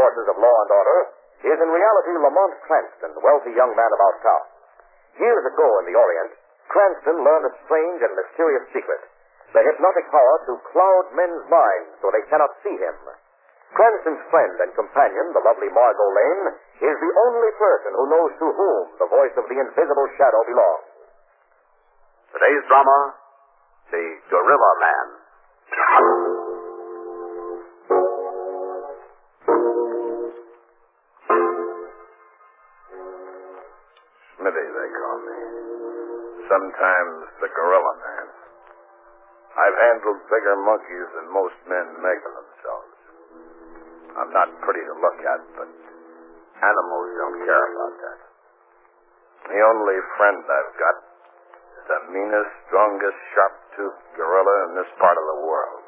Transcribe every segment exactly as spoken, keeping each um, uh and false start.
forces of law and order is in reality Lamont Cranston, the wealthy young man about town. Years ago in the Orient, Cranston learned a strange and mysterious secret, the hypnotic power to cloud men's minds so they cannot see him. Cranston's friend and companion, the lovely Margot Lane, is the only person who knows to whom the voice of the invisible shadow belongs. Today's drama, The Gorilla Man. Smitty, they call me. Sometimes the Gorilla Man. I've handled bigger monkeys than most men make of themselves. I'm not pretty to look at, but animals don't care about that. The only friend I've got is the meanest, strongest, sharp-toothed gorilla in this part of the world.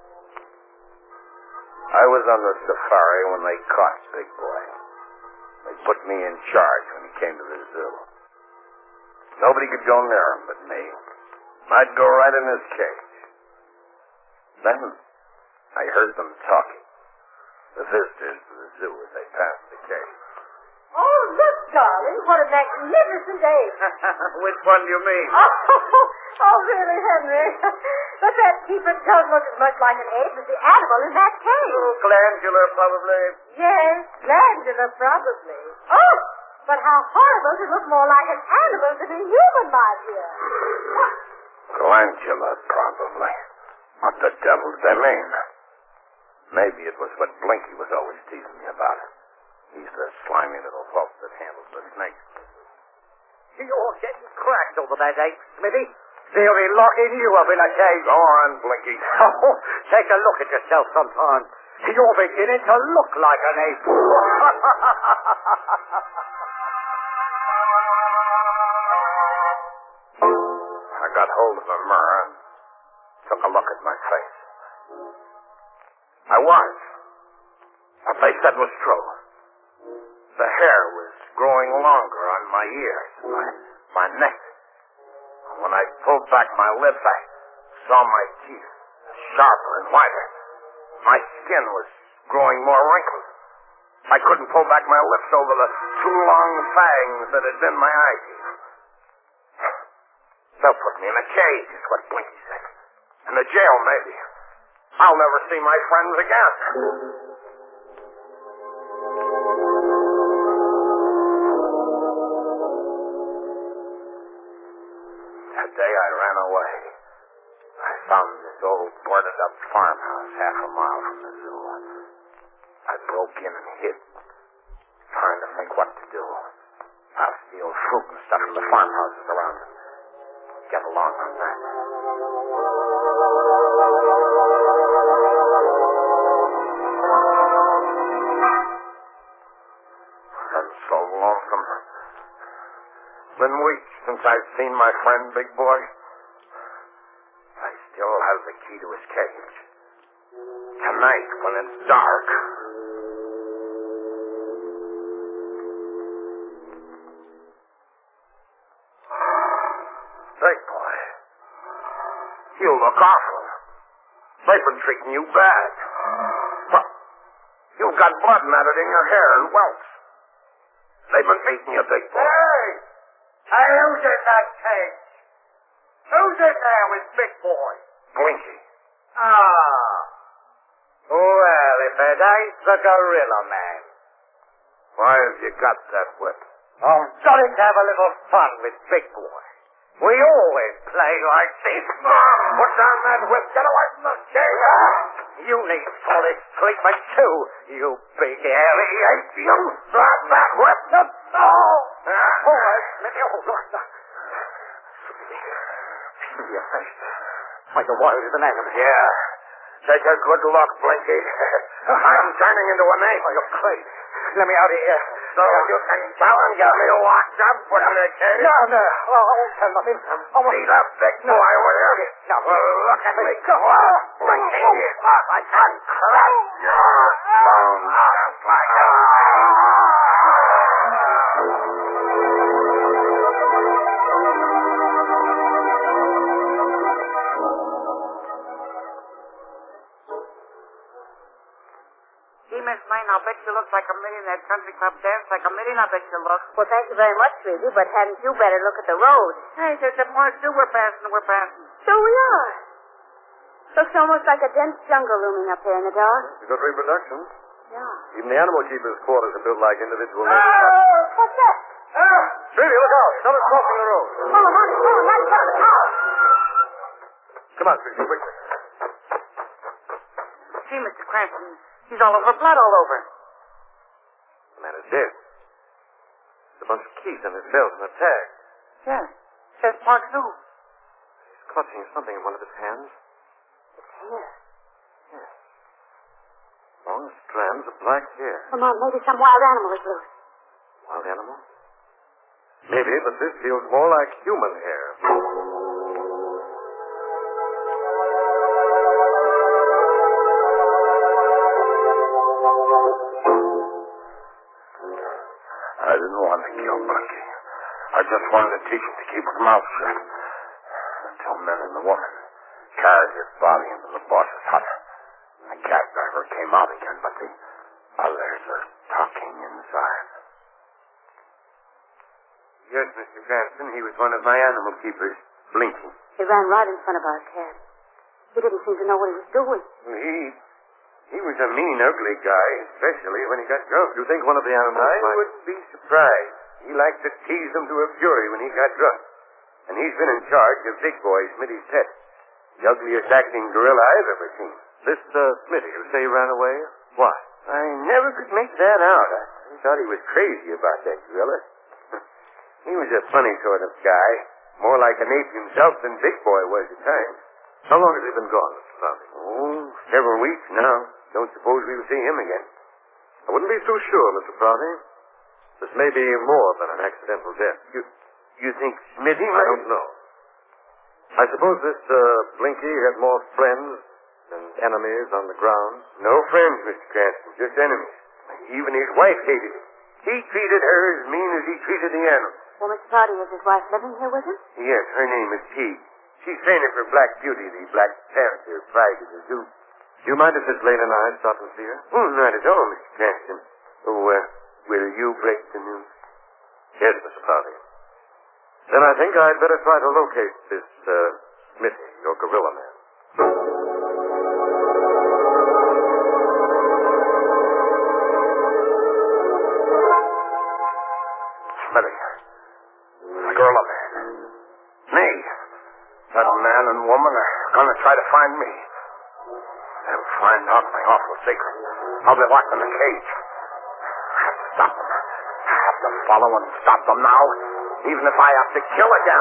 I was on the safari when they caught Big Boy. They put me in charge when he came to the zoo. Nobody could go near him but me. I'd go right in his cage. Then I heard them talking. The visitors to the zoo as they passed the cage. Oh, look, darling, what a magnificent ape. Which one do you mean? Oh, oh, really, Henry? But that keeper does look as much like an ape as the animal in that cage. Oh, glandular, probably. Yes, glandular, probably. Oh, but how horrible to look more like an animal than a human, my dear. Glandular, probably. What the devil do they mean? Maybe it was what Blinky was always teasing me about. He's the slimy little whelp that handles the snakes. You're getting cracked over that ape, Smitty. They'll be locking you up in a cage. Go on, Blinky. Oh, take a look at yourself sometime. You're beginning to look like an ape. I got hold of a mirror and took a look at my face. I was. What they said was true. The hair was growing longer on my ears, my, my neck. When I pulled back my lips, I saw my teeth sharper and whiter. My skin was growing more wrinkled. I couldn't pull back my lips over the two long fangs that had been my eye teeth. They'll put me in a cage, is what Blinky said. In the jail, maybe. I'll never see my friends again. That day I ran away. I found this old boarded-up farmhouse half a mile from the zoo. I broke in and hid, trying to think what to do. I'll steal fruit and stuff from the farmhouses around. Get along on that. I'm so lonesome. Been weeks since I've seen my friend Big Boy. I still have the key to his cage. Tonight, when it's dark. Big Boy, you look awful. They've been treating you bad. Well, you've got blood matted in your hair and welts. They've been beating you, Big Boy. Hey! Hey, who's in that cage? Who's in there with Big Boy? Blinky. Ah. Well, if it ain't the Gorilla Man. Why have you got that whip? I'm starting to have a little fun with Big Boy. We always play like this. Put down that whip. Get away from the cage. You need solid treatment, too, you big hairy ape. You drop that whip. No. Oh, Smitty, oh, look. Your face. Like a wild as an animal. Yeah. Take a good look, Blinky. I'm turning into an ape. Oh, you're crazy. Let me out of here. So you can challenge me locked up, put in a cage? No, no. Oh, I won't tell nothing. I won't. Beat up, Big Boy, will you? No. Well, look at me. Go on, Blinky. I can crush your bones just like a... Gee, Miss Lane, I'll bet you look looks like a million. That country club dance like a million, I bet you look. Well, thank you very much, Sweetie, but hadn't you better look at the road? Hey, there's a part two we're passing, we're passing. So we are. Looks almost like a dense jungle looming up there in the dark. It's a good reproduction. Yeah. Even the animal keepers' quarters are built like individual Oh, what's that? Sweetie, look out. Someone's crossing the road. Oh, honey, oh, that's coming. Oh. Come on, Sweetie, quickly. See, Mister Cranston, he's all over, blood all over. The man is dead. There's a bunch of keys on his belt and a tag. Yes. Says Park Zoo. He's clutching something in one of his hands. It's here. Yes. Long strands of black hair. Come on, maybe some wild animal is loose. Wild animal? Maybe, but this feels more like human hair. I didn't want to kill Blinky. I just wanted to teach him to keep his mouth shut. The two men and the woman carried his body into the boss's hut. The cab driver came out again, but the others are talking inside. Yes, Mister Cranston, he was one of my animal keepers, Blinky. He ran right in front of our cab. He didn't seem to know what he was doing. He... he was a mean, ugly guy, especially when he got drunk. You think one of the animals I might... wouldn't be surprised. He liked to tease them to a fury when he got drunk. And he's been in charge of Big Boy, Smitty's pet. The ugliest acting gorilla I've ever seen. This, uh, Smitty, you say he ran away? Why? I never could make that out. I, I thought he was crazy about that gorilla. He was a funny sort of guy. More like an ape himself than Big Boy was at times. How long has he been gone, Mister Crowley? Oh, several weeks now. Don't suppose we will see him again. I wouldn't be so sure, Mister Crowley. This may be more than an accidental death. You you think Smitty might... I don't know. I suppose this, uh, Blinky had more friends than enemies on the ground. No friends, Mister Cranston, just enemies. Even his wife hated him. He treated her as mean as he treated the animals. Well, Mister Prouty, is his wife living here with him? Yes, her name is Teague. She's training for Black Beauty, the Black Panther, pride of the zoo. Do you mind if Miss Lane and I stop and see her? Oh, not at all, Mister Cranston. Oh, uh, will you break the news? Yes, Mister Prouty. Then I think I'd better try to locate this, uh, Smitty, your gorilla man. Smitty. The gorilla man. Me. That man and woman are gonna try to find me. They'll find out my awful secret. I'll be locked in a cage. I have to stop them. I have to follow and stop them now, even if I have to kill again.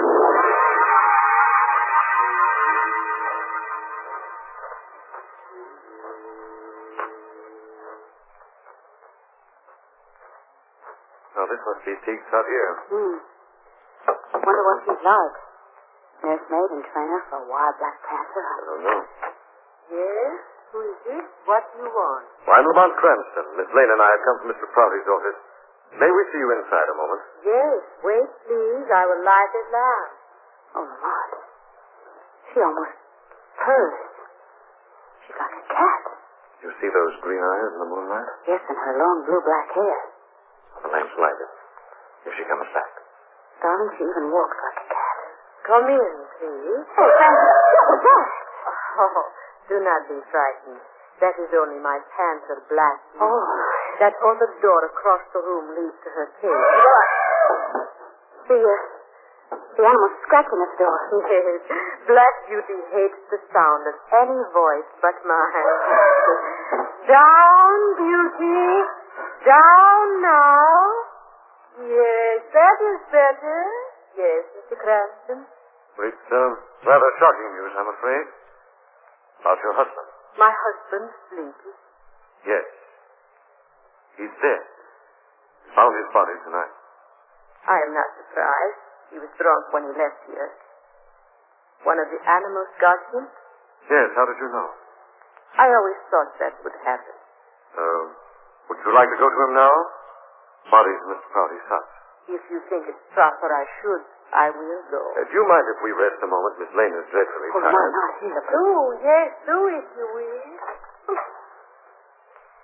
Now, this must be Teague's hut here. Hmm. Wonder what he's like. Nursemaid and trainer for a wild black panther. I don't know. Yes? Who is this? What do you want? Well, I'm Lamont Cranston. Miss Lane and I have come from Mister Prouty's office. May we see you inside a moment? Yes. Wait, please. I will light it lamp. Oh, Lamont. She almost purrs. She's like a cat. You see those green eyes in the moonlight? Yes, and her long blue-black hair. The lamp's lighted. Here she comes back. Darling, she even walks like a cat. Come in, please. Oh, thank you. What was that? Oh, do not be frightened. That is only my panther, Black. Oh. That other door across the room leads to her cage. The, uh, the animal's scratching at the door. Yes, Black Beauty hates the sound of any voice but mine. Down, Beauty. Down now. Yes, that is better. Yes, Mister Cranston. It's uh, rather shocking news, I'm afraid. About your husband. My husband, Blinky. Yes. He's dead. We found his body tonight. I am not surprised. He was drunk when he left here. One of the animals got him. Yes, how did you know? I always thought that would happen. Uh, would you like to go to him now? Body's in Mister Prouty's hut. If you think it's proper I should, I will go. Uh, do you mind if we rest a moment? Miss Lane is dreadfully Oh, tired. no, not here. Do, yes, do if you will.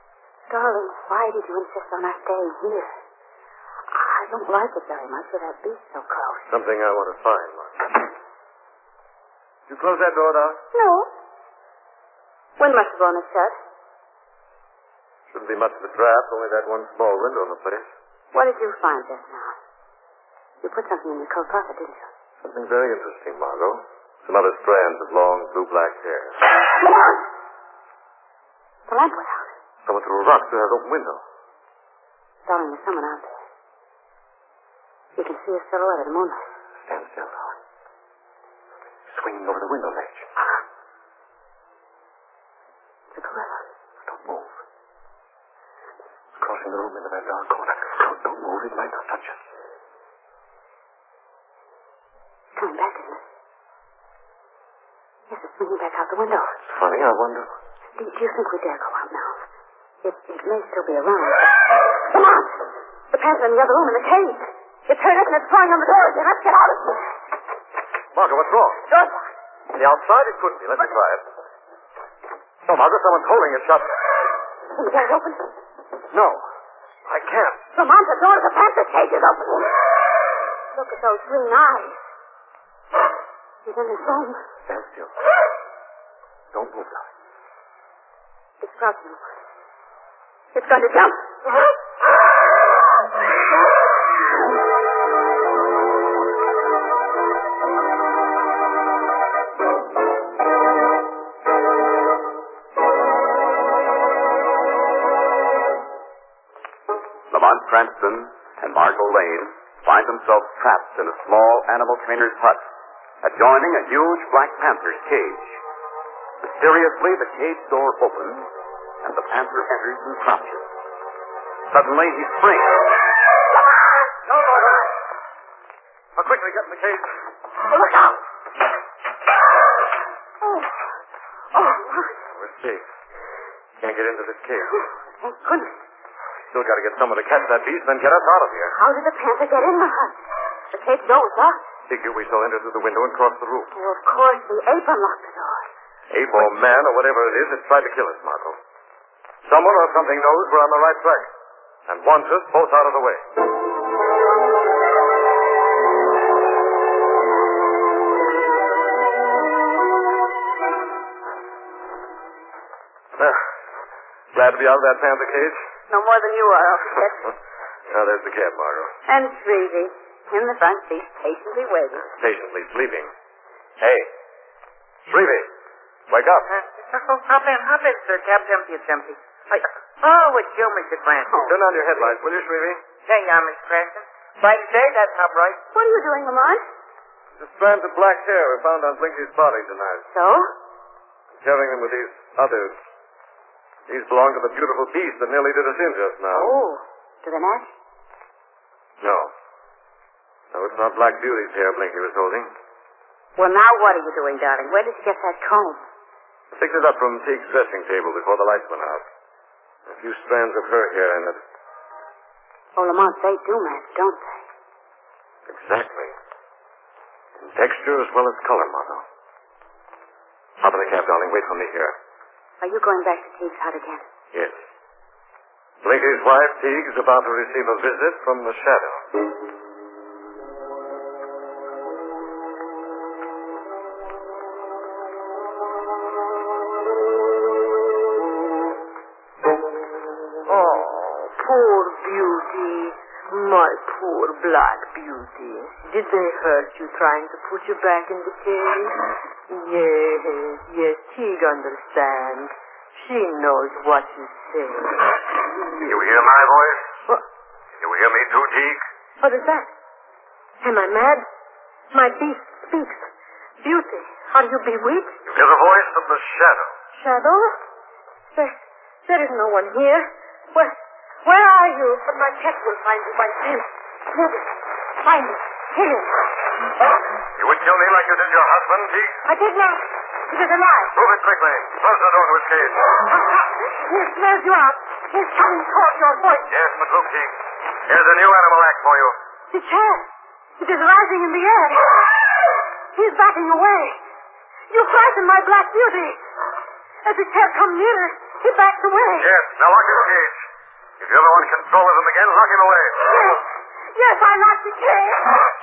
Darling, why did you insist on us staying here? I don't like it very much with that beast so close. Something I want to find, Margot. You close that door, Doc? No. When must have blown it shut? Shouldn't be much of a draft, only that one small window in the place. What did you find just now? You put something in your coat pocket, didn't you? Something very interesting, Margot. Some other strands of long blue-black hair. Come on! The lamp went out. Someone threw a rock through that open window. Darling, there's someone out there. You can see a silhouette in the moonlight. Stand still, Doc. Swinging over the window ledge. It's a gorilla. Don't move. It's crossing the room into that dark corner. Don't, don't move. It might not touch us. It's coming back, isn't it? Yes, it's swinging back out the window. It's funny, I wonder. Do, do you think we dare go out now? It, it may still be around. Come on! The panther in the other room in the cage. It's heard us and it's throwing on the door again. Let's get out of here. Margot, what's wrong? Door's On the outside, it couldn't be. Let me try it. No, Margot, someone's holding it shut. Can you get it open? No, I can't. Lamont, the door of the panther cage is open. Look at those green eyes. He's in his room. Stand still. Don't move, darling. It's crouching. It's going to jump. Lamont Cranston and Margot Lane find themselves trapped in a small animal trainer's hut, adjoining a huge Black Panther's cage. Mysteriously, the cage door opens, and the panther enters and crouches. Suddenly, he springs. No, Margot. Now, quickly, get in the cage. Oh, look out! Oh, oh, Lamont. We're safe. Can't get into this cage. Thank goodness. Still got to get someone to catch that beast, then get us out of here. How did the panther get in the hut? The cage door was locked. Figure we shall enter through the window and cross the roof. Oh, of course, the ape unlocked the door. Ape or man or whatever it is that's tried to kill us, Margot. Someone or something knows we're on the right track and wants us both out of the way. Well, glad to be out of that panther cage? No more than you are, Officer. Now, there's the cab, Margot. And Shrevey, in the front seat, patiently waiting. Patiently sleeping. Hey, Shrevey, wake up. Uh, oh, hop in, hop in, sir. Cab's empty, it's empty. I, oh, it's you, Mister Cranston. Turn on your headlights, will you, Shrevey? There you are, Mister Cranston. Right day, that's how bright. What are you doing, Lamont? The strands of black hair were found on Blinky's body tonight. So? Carrying them with these others. These belong to the beautiful beast that nearly did us in just now. Oh, to the match? No. No, it's not Black Beauty's hair Blinky was holding. Well, now what are you doing, darling? Where did you get that comb? I picked it up from Teague's dressing table before the lights went out. A few strands of her hair in it. Oh, Lamont, they do match, don't they? Exactly. In texture as well as color, Margot. Hop in the cab, darling. Wait for me here. Are you going back to Teague's hut again? Yes. Blinky's wife, Teague, is about to receive a visit from the shadow. Oh, poor Beauty. My poor Black Beauty. Did they hurt you trying to put you back in the cage? Yes, yes, Teague understands. She knows what you say. You hear my voice? What? You hear me too, Teague? What is that? Am I mad? My beast speaks. Beauty, are you bewitched? You hear the voice of the shadow. Shadow? There, there is no one here. Where, where are you? But my cat will find you by this. Move it. Find it. Kill him. You would kill me like you did your husband, Teague? I did not. It is a lie. Prove it quickly. Close the door to his cage. He smells you out. He's coming toward your voice. Yes, but look, Teague. Here's a new animal act for you. The chair. It is rising in the air. He's backing away. You frighten my Black Beauty. As the chair comes nearer, He backed away. Yes, now lock his cage. If you're the one controlling him again, lock him away. Yes. Yes, I locked the cage.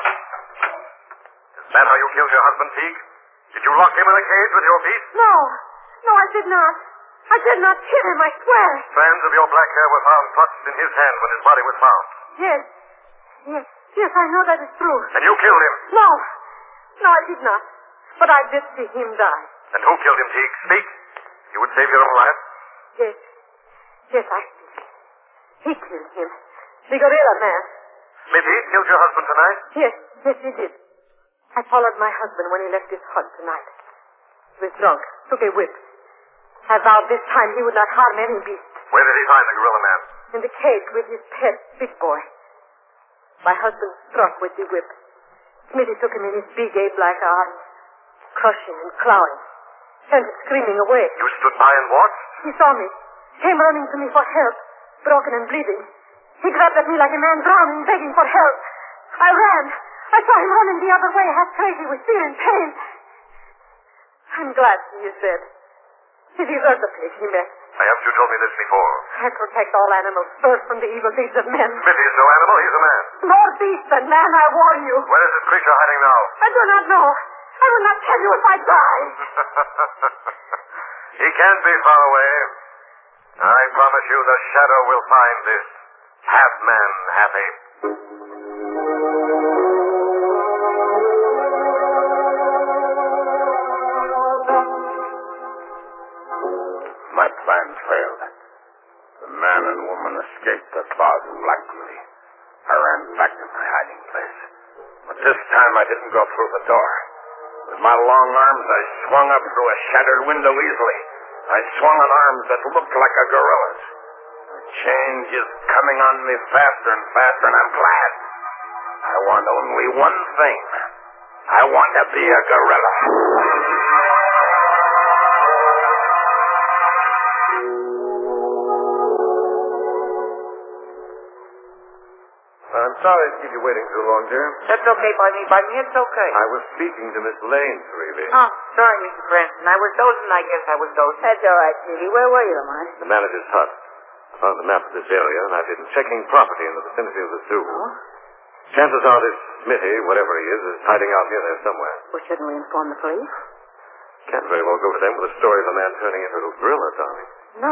Is that how you killed your husband, Teague? Did you lock him in a cage with your feet? No. No, I did not. I did not kill him, I swear. Strands of your black hair were found clutched in his hand when his body was found. Yes. Yes. Yes, I know that is true. And you killed him. No. No, I did not. But I did see him die. And who killed him, Teague? Speak. You would save your own life. Yes. Yes, I did. He killed him. The gorilla man. Smithy killed your husband tonight? Yes. Yes, he did. I followed my husband when he left his hut tonight. He was drunk. Took a whip. I vowed this time he would not harm any beast. Where did he find the gorilla man? In the cage with his pet, Big Boy. My husband struck with the whip. Smithy took him in his big ape-like arms, crushing and clawing, sent him screaming away. You stood by and watched? He saw me, came running to me for help, broken and bleeding. He grabbed at me like a man drowning, begging for help. I ran. I saw him running the other way, half crazy with fear and pain. I'm glad he is dead. He deserved the fate he met. I haven't you told me this before. I protect all animals first from the evil deeds of men. Smithy is no animal, he's a man. More beast than man, I warn you. Where is this creature hiding now? I do not know. I will not tell you if I die. He can't be far away. I promise you the shadow will find this half man, half ape. My plan failed. The man and woman escaped the claws of Black Beauty. I ran back to my hiding place. But this time I didn't go through the door. With my long arms, I swung up through a shattered window easily. I swung on arms that looked like a gorilla's. The change is coming on me faster and faster, and I'm glad. I want only one thing. I want to be a gorilla. I'm sorry to keep you waiting too long, dear. That's okay by me. By me, it's okay. I was speaking to Miss Lane, Shrevey. Oh, sorry, Mister Cranston. I was dozing. I guess I was dozing. That's all right, Smithy. Where were you, Lamont? The manager's hut. I found the map of this area, and I've been checking property in the vicinity of the zoo. Oh? Chances are this Smithy, whatever he is, is hiding out near there somewhere. Well, shouldn't we inform the police? Can't very well go to them with a story of a man turning into a gorilla, darling. No.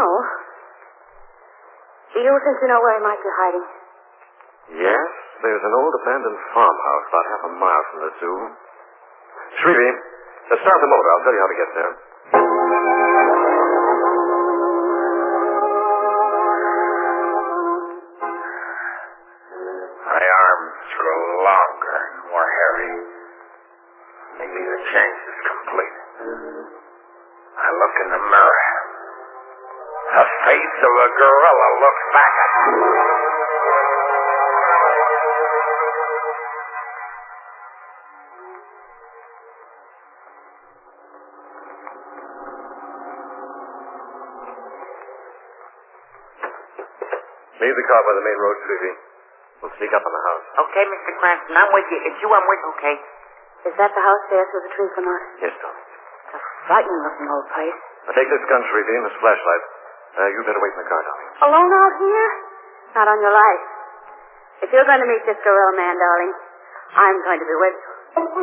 Do you think you know where he might be hiding? Yes, there's an old abandoned farmhouse about half a mile from the zoo. Shrevey, let's start the motor. I'll tell you how to get there. My arms grow longer and more hairy. Maybe the change is complete. I look in the mirror. The face of a gorilla looks back at me. Leave the car by the main road, Shrevey. We'll sneak up on the house. Okay, Mister Cranston. I'm with you. It's you I'm with, okay? Is that the house there through the trees, Lamont? Yes, darling. It's a frightening looking old place. Now take this gun, Shrevey, and this flashlight. Uh, you better wait in the car, darling. Alone out here? Not on your life. If you're going to meet this gorilla man, darling, I'm going to be with you.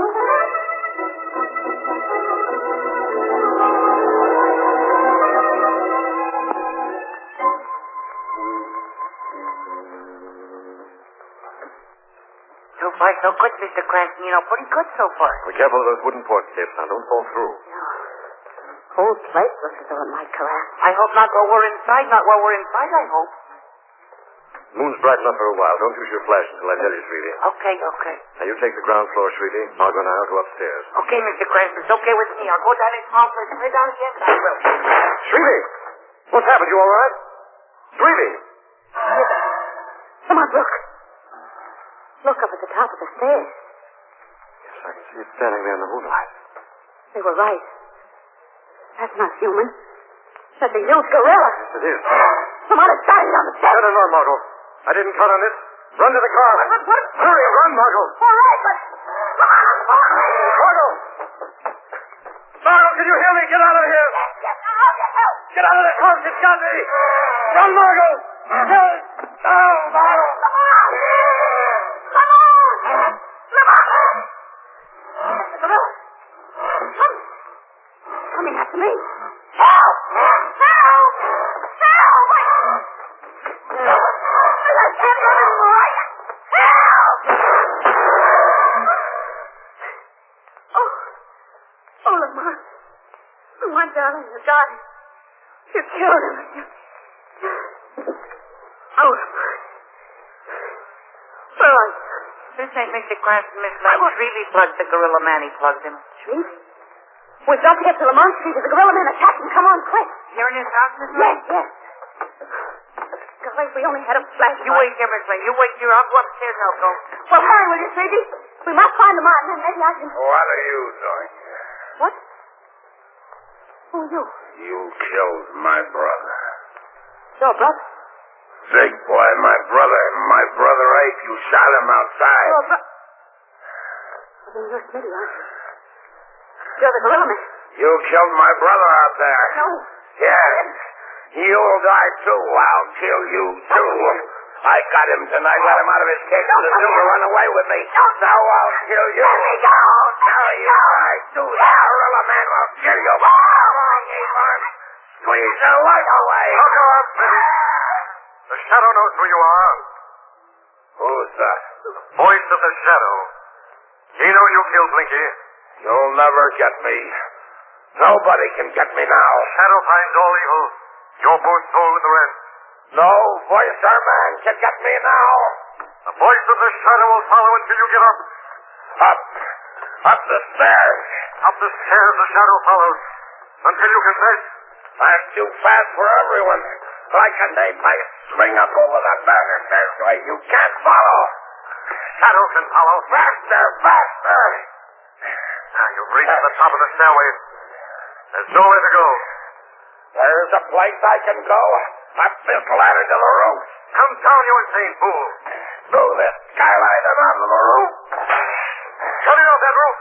So far, so good, Mister Cranston. You know, pretty good so far. Be careful of those wooden porch steps now. Don't fall through. Whole place looks as though it might collapse. I hope not while we're inside. Not while we're inside, I hope. Moon's bright enough for a while. Don't use your flash until I tell you, Shrevey. Okay, okay. Now you take the ground floor, Shrevey. Margot and I'll go upstairs. Okay, Mister Cranston. It's okay with me. I'll go down and small first. Right down again. I will. Shrevey! What's happened? You all right? Shrevey! Come on, look. Look up at the top of the stairs. Yes, I can see it standing there in the moonlight. They were right. That's not human. That's a huge gorilla. Yes, it is. Someone is dying on the stairs. No, no, no, Margot. I didn't count on this. Run to the car. But what? Hurry, run, Margot. All right, but... Come on, Margot! Margot, can you hear me? Get out of here. Get out of the car. It's got me. Run, Margot. Now, Margot. Coming after me. Help! Help! Help! I can't run anymore. Help! Oh. Oh, Lamont. Lamont, darling, you got it. You killed him. Oh, Lamont. Where are you? This ain't Mister Cranston, Miss Lane. Shrevey plugged the gorilla man. He plugged him. Shrevey? We've got to get to Lamont Street. There's a gorilla man attacked him. Come on, quick. You're in his house, Miss Yes, Lane? yes. Golly, if we only had a flashlight. You wait here, Miss Lane. You wait here. I'll go upstairs and I'll go. Well, hurry, will you, Shrevey? We must find Lamont, and then maybe I can... What are you doing here? What? Who are you? You killed my brother. Your brother? Big boy, my brother. My brother Ape. You shot him outside. Your brother... Well, then you're Smitty, aren't you? You're the gorilla man. You killed my brother out there. No. Yes. You'll die too. I'll kill you too. I got him tonight. Let him out of his cage. The silver run away with me. Now I'll kill you. Let me go. Now you I do that. Gorilla man will kill you. Squeeze the light away. Look up. The Shadow knows who you are. Who's that? Voice of the Shadow. He knows you killed Blinky. You'll never get me. Nobody can get me now. Shadow finds all evil. You're both soul with the rest. No voicer man can get me now. The voice of the Shadow will follow until you get up. Up. Up the stairs. Up the stairs the Shadow follows. Until you confess. I'm too fast for everyone. Like an ape, I swing up over the banner. There's way you can't follow. Shadow can follow. Faster, faster. Now you've reached the top of the stairway. There's nowhere to go. There's a place I can go. Up this ladder to the roof. Come down, you insane fool. Through this skylight and onto the roof. Shut it off that roof.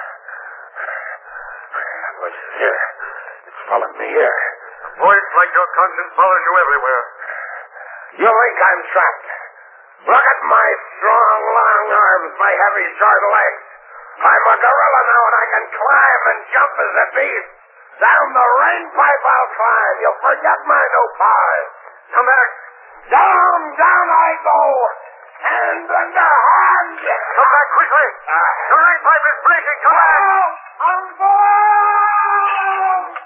What's here? It's following me here. A voice like your conscience follows you everywhere. You think I'm trapped? Look at my strong, long arms, my heavy, short legs. I'm a gorilla now, and I can climb and jump as a beast. Down the rain pipe I'll climb. You'll forget my new powers. Come back. Down, down I go. Hand under hand. Come back quickly. The rain pipe is breaking. Come back. I'm going.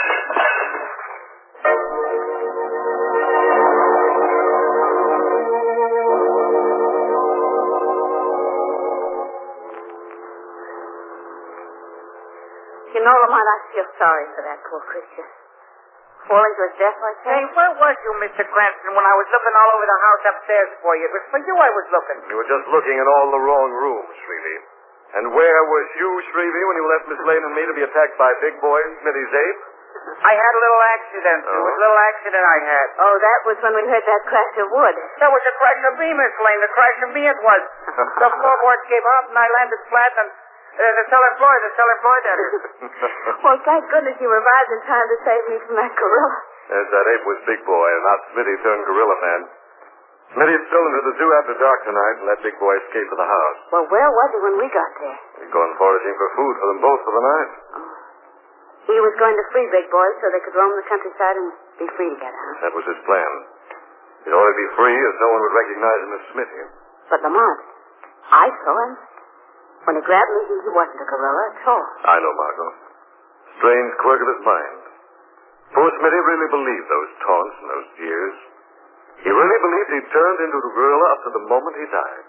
You know, Lamont, I feel sorry for that poor creature. Falling to his death like that. Hey, where was you, Mister Cranston, when I was looking all over the house upstairs for you? It was for you I was looking. You were just looking in all the wrong rooms, Shrevey. And where was you, Shrevey, when you left Miss Lane and me to be attacked by Big Boy and Smitty's ape? I had a little accident. Oh. It was a little accident I had. Oh, that was when we heard that crash of wood. That was a crash of me, Miss Lane. The crash of me it was. The floorboards gave out and I landed flat and uh, the cellar floor, the cellar floor, that is. Well, thank goodness you arrived in time to save me from that gorilla. Yes, that ape was Big Boy, and not Smitty turned gorilla man. Smitty stole into the zoo after dark tonight and let Big Boy escape to the house. Well, where was he when we got there? He'd gone foraging for food for them both for the night. Oh. He was going to free Big Boy so they could roam the countryside and be free together, huh? That was his plan. He'd only be free as no one would recognize him as Smitty. But Lamont, I saw him. When he grabbed me, he wasn't a gorilla at all. I know, Margot. Strange quirk of his mind. Poor Smitty really believed those taunts and those jeers. He really believed he'd turned into a gorilla up to the moment he died.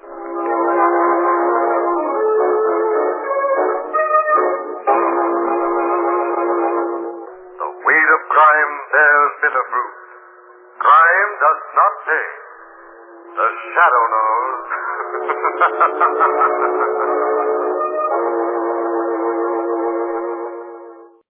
The weed of crime bears bitter fruit. Crime does not pay. The Shadow knows.